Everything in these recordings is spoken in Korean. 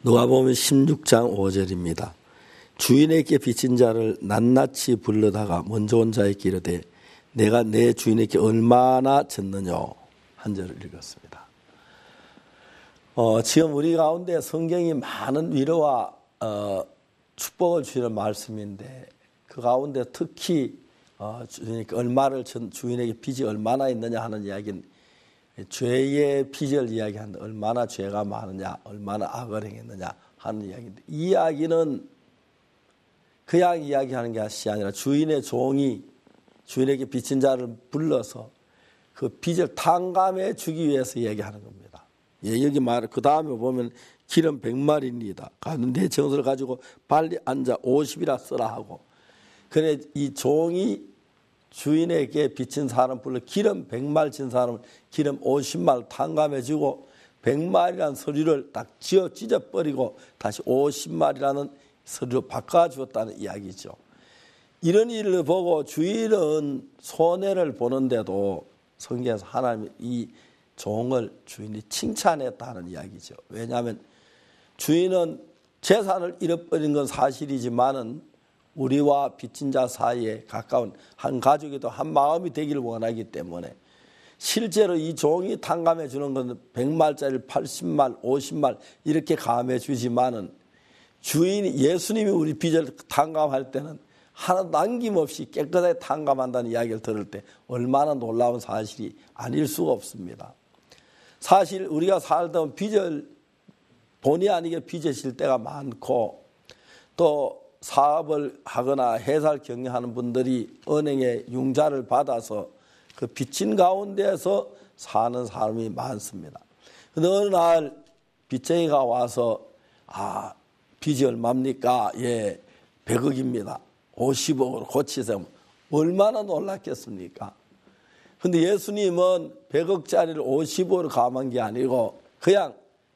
누가복음 16장 5절입니다. 주인에게 빚진 자를 낱낱이 불러다가 먼저 온 자에게 이르되 내가 내 주인에게 얼마나 졌느냐 한 절을 읽었습니다. 지금 우리 가운데 성경이 많은 위로와 축복을 주시는 말씀인데 그 가운데 특히 주인에게 빚이 얼마나 있느냐 하는 이야기는 죄의 빚을 이야기하는데 얼마나 죄가 많으냐, 얼마나 악을 행했느냐 하는 이야기인데 이 이야기는 그냥 이야기하는 것이 아니라 주인의 종이 주인에게 빚진 자를 불러서 그 빚을 탕감해 주기 위해서 이야기하는 겁니다. 여기 그 다음에 보면 기름 100마리입니다. 내 정서를 가지고 빨리 앉아 50이라 쓰라 하고 그래 이 종이 주인에게 빚진 사람 불러 기름 100말 진 사람을 기름 50말 탕감해 주고 100말이라는 서류를 딱 찢어버리고 다시 50말이라는 서류로 바꿔주었다는 이야기죠. 이런 일을 보고 주인은 손해를 보는데도 성경에서 하나님이 이 종을 주인이 칭찬했다는 이야기죠. 왜냐하면 주인은 재산을 잃어버린 건 사실이지만은 우리와 빚진 자 사이에 가까운 한 가족이도 한 마음이 되기를 원하기 때문에 실제로 이 종이 탕감해 주는 것은 100말짜리 80말, 50말 이렇게 감해 주지만은 주인이 예수님이 우리 빚을 탕감할 때는 하나 남김없이 깨끗하게 탕감한다는 이야기를 들을 때 얼마나 놀라운 사실이 아닐 수가 없습니다. 사실 우리가 살다 보면 빚을 본의 아니게 빚을 질 때가 많고 또 사업을 하거나 회사를 경영하는 분들이 은행에 융자를 받아서 그 빚진 가운데서 사는 사람이 많습니다. 그런데 어느 날 빚쟁이가 와서 빚이 얼마입니까? 예, 100억입니다. 50억으로 고치세요. 얼마나 놀랐겠습니까? 그런데 예수님은 100억짜리를 50억으로 감한 게 아니고 그냥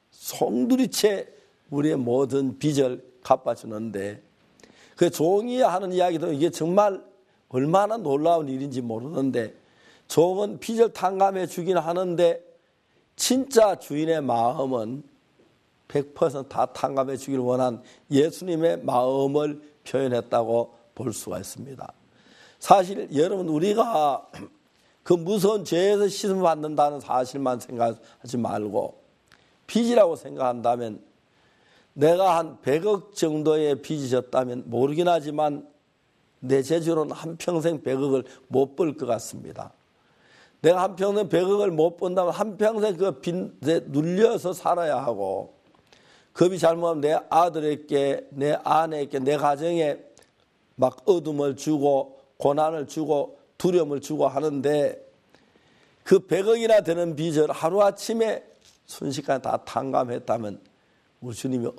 송두리째 우리의 모든 빚을 갚아주는데 그 종이 하는 이야기도 이게 정말 얼마나 놀라운 일인지 모르는데 종은 빚을 탕감해 주긴 하는데 진짜 주인의 마음은 100% 다 탕감해 주기를 원한 예수님의 마음을 표현했다고 볼 수가 있습니다. 사실 여러분 우리가 그 무서운 죄에서 씻음 받는다는 사실만 생각하지 말고 빚이라고 생각한다면 내가 한 100억 정도의 빚이 졌다면 모르긴 하지만 내 재주로는 한평생 100억을 못 벌 것 같습니다. 내가 한평생 100억을 못 번다면 한평생 그 빚에 눌려서 살아야 하고 그 빚 잘못하면 내 아들에게 내 아내에게 내 가정에 막 어둠을 주고 고난을 주고 두려움을 주고 하는데 그 100억이나 되는 빚을 하루아침에 순식간에 다 탕감했다면 우리 주님이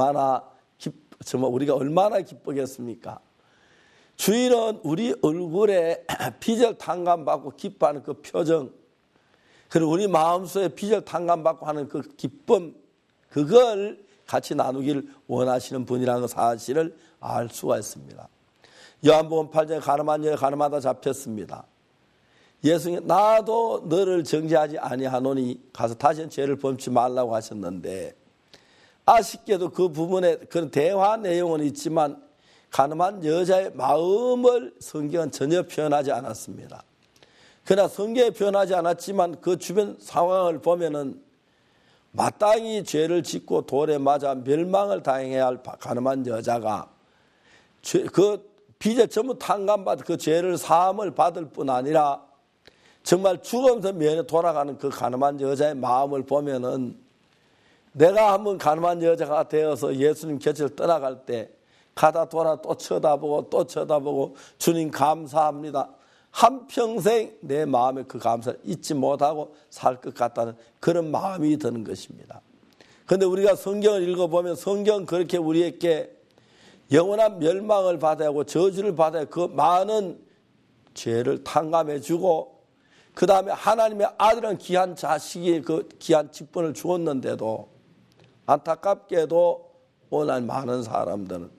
정말 우리가 얼마나 기쁘겠습니까? 주인은 우리 얼굴에 빚을 탕감받고 기뻐하는 그 표정, 그리고 우리 마음속에 빚을 탕감받고 하는 그 기쁨, 그걸 같이 나누기를 원하시는 분이라는 사실을 알 수가 있습니다. 요한복음 8장에 가늠한 여자 가늠하다 잡혔습니다. 예수님이 나도 너를 정죄하지 아니하노니 가서 다시는 죄를 범치 말라고 하셨는데 아쉽게도 그 부분에 그런 대화 내용은 있지만 가늠한 여자의 마음을 성경은 전혀 표현하지 않았습니다. 그러나 성경에 표현하지 않았지만 그 주변 상황을 보면은 마땅히 죄를 짓고 돌에 맞아 멸망을 당해야 할 가늠한 여자가 그 빚에 전부 탕감받은 그 죄를 사함을 받을 뿐 아니라 정말 죽으면서 면에 돌아가는 그 가늠한 여자의 마음을 보면은 내가 한번 가늠한 여자가 되어서 예수님 곁을 떠나갈 때 가다 돌아 또 쳐다보고 주님 감사합니다. 한평생 내 마음에 그 감사를 잊지 못하고 살 것 같다는 그런 마음이 드는 것입니다. 그런데 우리가 성경을 읽어보면 성경은 그렇게 우리에게 영원한 멸망을 받아야 하고 저주를 받아야 그 많은 죄를 탕감해 주고 그 다음에 하나님의 아들은 귀한 자식이 그 귀한 직분을 주었는데도 안타깝게도 오늘 많은 사람들은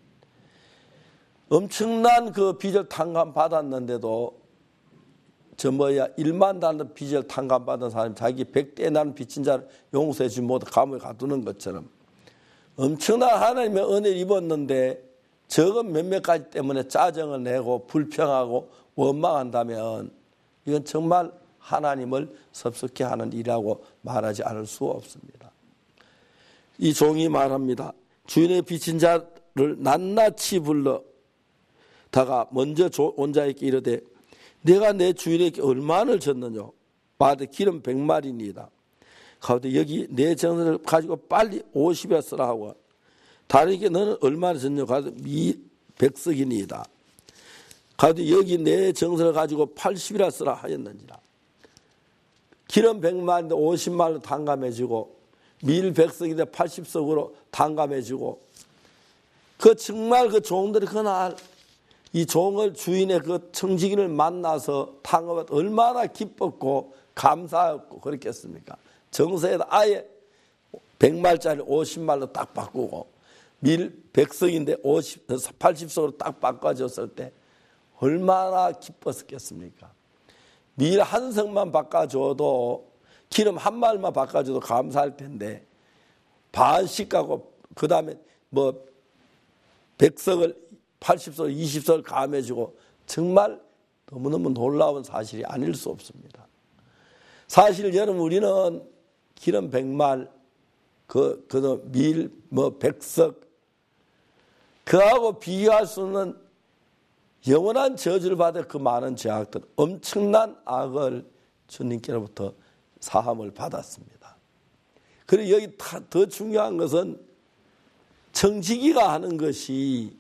엄청난 그 빚을 탕감받았는데도 일만 달러 빚을 탕감받은 사람이 자기 100대 나는 빚진 자를 용서해 주지 못해 감옥에 가두는 것처럼 엄청난 하나님의 은혜를 입었는데 적은 몇몇 가지 때문에 짜증을 내고 불평하고 원망한다면 이건 정말 하나님을 섭섭케 하는 일이라고 말하지 않을 수 없습니다. 이 종이 말합니다. 주인의 빚진 자를 낱낱이 불러다가 먼저 온 자에게 이르되 내가 내 주인에게 얼마를 졌느냐 말하되 기름 100마리니이다. 가운데 여기 내 정성을 가지고 빨리 50여 쓰라 하고 다르게 너는 얼마나 졌느냐 가운데 미 100석이니이다. 가운데 여기 내 정성을 가지고 80이라 쓰라 하였는지라. 기름 100마리인데 50마리로 탕감해주고 밀 100석인데 80석으로 탕감해주고 그 정말 그 종들이 그날 이 종을 주인의 그 청지기를 만나서 탕감을 얼마나 기뻤고 감사했고 그랬겠습니까? 정서에다 아예 100말짜리 50말로 딱 바꾸고 밀 100석인데 80석으로 딱 바꿔줬을 때 얼마나 기뻤었겠습니까? 밀 한 석만 바꿔줘도 기름 한 말만 바꿔줘도 감사할 텐데 반씩 가고 그 다음에 뭐 100석을 80석 20석을 감해주고 정말 너무너무 놀라운 사실이 아닐 수 없습니다. 사실 여러분 우리는 기름 100말 밀 100석 그하고 비교할 수 없는 영원한 저주를 받을 그 많은 죄악들 엄청난 악을 주님께로부터 사함을 받았습니다. 그리고 여기 더 중요한 것은 청지기가 하는 것이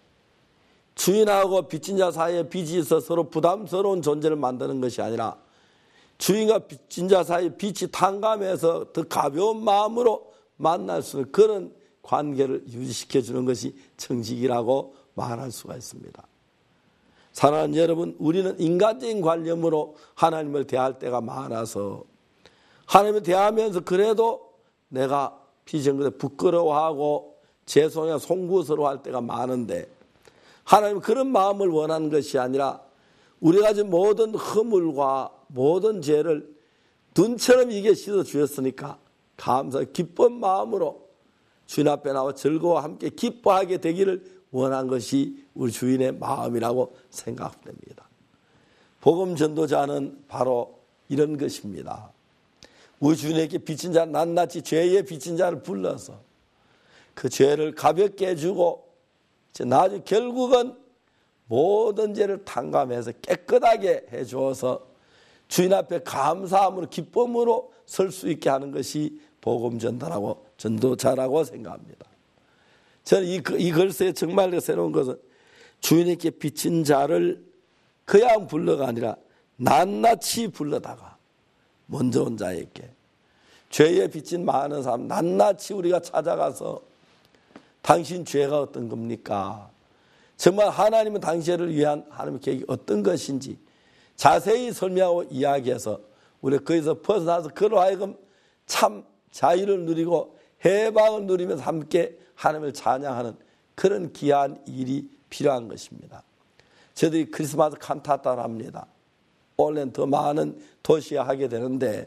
주인하고 빚진 자 사이에 빚이 있어 서로 부담스러운 존재를 만드는 것이 아니라 주인과 빚진 자 사이에 빚이 탕감해서 더 가벼운 마음으로 만날 수 있는 그런 관계를 유지시켜주는 것이 청지기라고 말할 수가 있습니다. 사랑하는 여러분, 우리는 인간적인 관념으로 하나님을 대할 때가 많아서 하나님을 대하면서 그래도 내가 빚진 것에 부끄러워하고 죄송해 송구스러워할 때가 많은데 하나님은 그런 마음을 원하는 것이 아니라 우리가 가진 모든 허물과 모든 죄를 눈처럼 이게 씻어주셨으니까 감사 기쁜 마음으로 주인 앞에 나와 즐거워 함께 기뻐하게 되기를 원한 것이 우리 주인의 마음이라고 생각됩니다. 복음 전도자는 바로 이런 것입니다. 우리 주인에게 빚진 자 낱낱이 죄의 빚진 자를 불러서 그 죄를 가볍게 해주고 나중에 결국은 모든 죄를 탕감해서 깨끗하게 해주어서 주인 앞에 감사함으로 기쁨으로 설 수 있게 하는 것이 복음 전도라고 전도자라고 생각합니다. 저는 이 글쎄 정말 새로운 것은 주인에게 빚진 자를 그냥 불러가 아니라 낱낱이 불러다가 먼저 온 자에게 죄에 빚진 많은 사람 낱낱이 우리가 찾아가서 당신 죄가 어떤 겁니까? 정말 하나님은 당신을 위한 하나님의 계획이 어떤 것인지 자세히 설명하고 이야기해서 우리가 거기서 벗어나서 그로 하여금 참 자유를 누리고 해방을 누리면서 함께 하나님을 찬양하는 그런 귀한 일이 필요한 것입니다. 저희들이 크리스마스 칸타타를 합니다. 올해는 더 많은 도시에 하게 되는데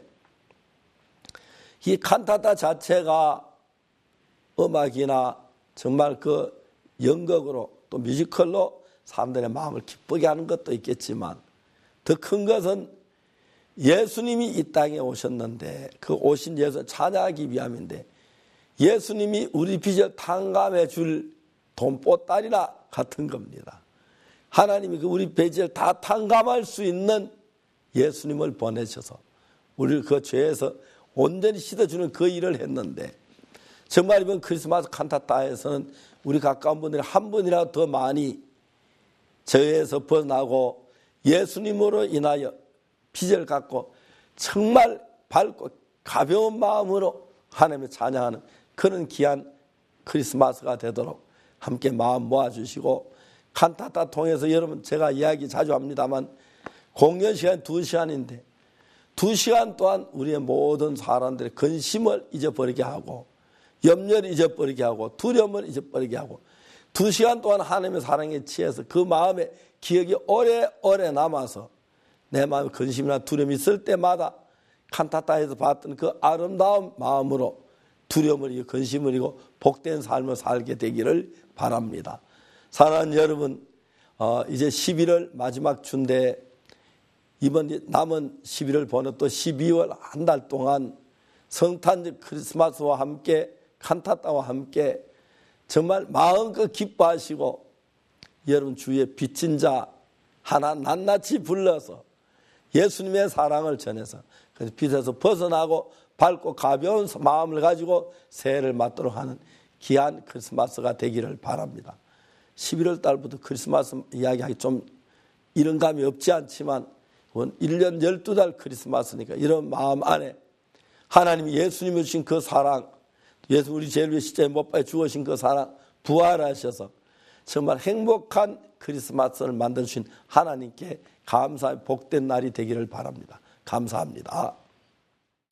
이 칸타타 자체가 음악이나 정말 그 연극으로 또 뮤지컬로 사람들의 마음을 기쁘게 하는 것도 있겠지만 더 큰 것은 예수님이 이 땅에 오셨는데 그 오신 예수 찬양하기 위함인데 예수님이 우리 빚을 탕감해 줄 돈보따리나 같은 겁니다. 하나님이 그 우리 빚을 다 탕감할 수 있는 예수님을 보내셔서 우리를 그 죄에서 온전히 씻어주는 그 일을 했는데 정말 이번 크리스마스 칸타타에서는 우리 가까운 분들이 한 분이라도 더 많이 죄에서 벗어나고 예수님으로 인하여 빚을 갖고 정말 밝고 가벼운 마음으로 하나님을 찬양하는 그런 귀한 크리스마스가 되도록 함께 마음 모아주시고 칸타타 통해서 여러분 제가 이야기 자주 합니다만 공연 시간이 2시간인데 2시간 동안 우리의 모든 사람들의 근심을 잊어버리게 하고 염려를 잊어버리게 하고 두려움을 잊어버리게 하고 2시간 동안 하나님의 사랑에 취해서 그 마음에 기억이 오래오래 남아서 내 마음에 근심이나 두려움이 있을 때마다 칸타타에서 봤던 그 아름다운 마음으로 두려움을 이기고 근심을 이기고 복된 삶을 살게 되기를 바랍니다. 사랑하는 여러분, 이제 11월 마지막 주인데 이번 남은 11월 보내 또 12월 한 달 동안 성탄절 크리스마스와 함께 칸타타와 함께 정말 마음껏 기뻐하시고 여러분 주위에 빚진 자 하나 낱낱이 불러서 예수님의 사랑을 전해서 그 빚에서 벗어나고 밝고 가벼운 마음을 가지고 새해를 맞도록 하는 귀한 크리스마스가 되기를 바랍니다. 11월 달부터 크리스마스 이야기하기 좀 이런 감이 없지 않지만 1년 12달 크리스마스니까 이런 마음 안에 하나님이 예수님을 주신 그 사랑, 예수 우리 죄를 위해 십자가에 못 박혀 죽으신 그 사랑 부활하셔서 정말 행복한 크리스마스를 만들어주신 하나님께 감사의 복된 날이 되기를 바랍니다. 감사합니다.